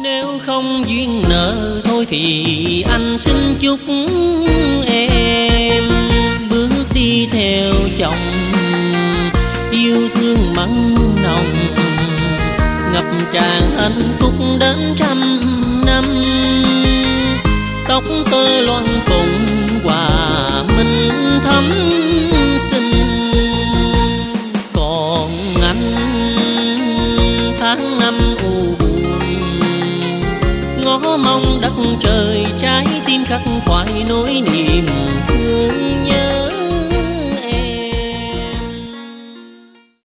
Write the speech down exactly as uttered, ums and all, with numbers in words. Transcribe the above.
Nếu không duyên nợ thôi thì anh xin chúc em bước đi theo chồng, yêu thương mặn nồng, ngập tràn hạnh phúc đến trăm năm. Tóc tơ loan phụng hòa minh thắm xinh, còn anh tháng năm u buồn, ngó mong đất trời trái tim khắc khoải nỗi niềm.